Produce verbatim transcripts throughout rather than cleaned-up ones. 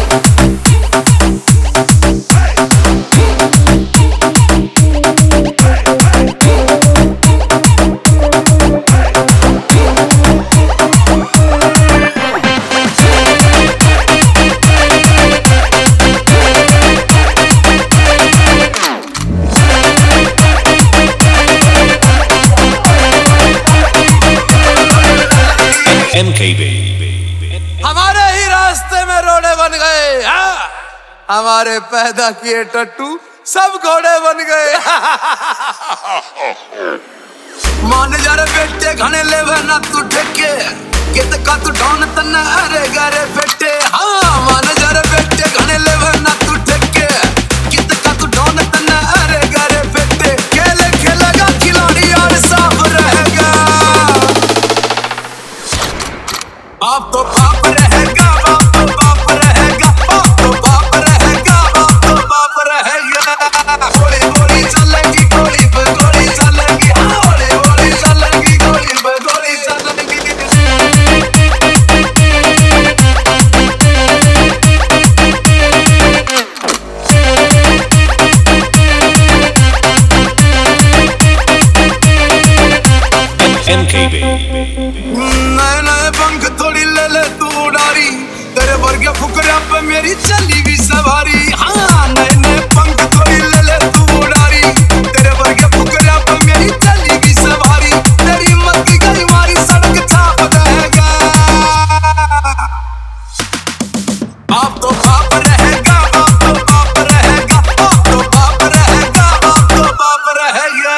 M के B हमारे ही रास्ते में रोड़े बन गए। हाँ? हमारे पैदा किए टट्टू सब घोड़े बन गए। मान जा रे बेटे घने ले ना तू ठेके कित का तू डॉन तन्ना अरे गरे बेटे। हाँ मान जा रे बेटे घने ले ना तू ठेके कित का तू डॉन तन्ना अरे गरे बेटे। खेले खेलेगा खिलाड़ी और साफ रहेगा। बाप तो बाप रहेगा, बाप तो बाप रहेगा, बाप तो बाप रहेगा, बाप तो बाप रहेगा। गोली गोली चलेगी, गोली पे गोली चलेगी, गोली गोली चलेगी, गोली पे गोली चलेगी। एम के बी नए नए पंख थोड़ी ले ले तू उड़ारी तेरे वर्गे फुकरा पे मेरी चली भी सवारी। हाँ नए नए पंख थोड़ी ले ले तू उड़ारी तेरे वर्गे फुकरा पे मेरी चली भी सवारी। तेरी मत गई मारी सड़क छाप रहेगा। बाप तो बाप रहेगा, बाप तो बाप रहेगा, बाप तो बाप रहेगा, बाप तो बाप रहेगा।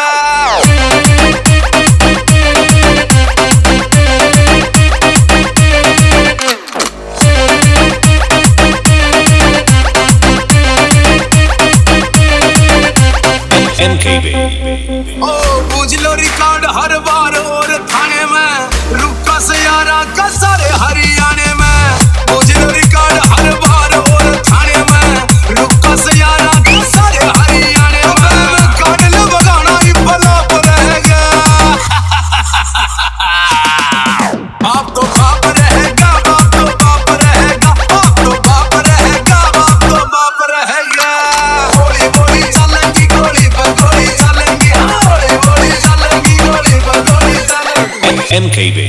एम के बी ओ पूछ लो रिकॉर्ड हर बार और थाने में रुका से यारा का सारे हरियाणे में। पूछ लो रिकॉर्ड हर बार और थाने में रुका से यारा का सारे हरियाणे में। काट लो बगाना ही भला रहेगा। बाप तो बाप रहेगा, बाप तो बाप रहेगा, बाप तो बाप रहेगा, बाप तो बाप रहेगा। गोली गोली चलेगी, गोली पर गोली चलेगी, गोली गोली चलेगी, गोली पर गोली चलेगी। एम के बी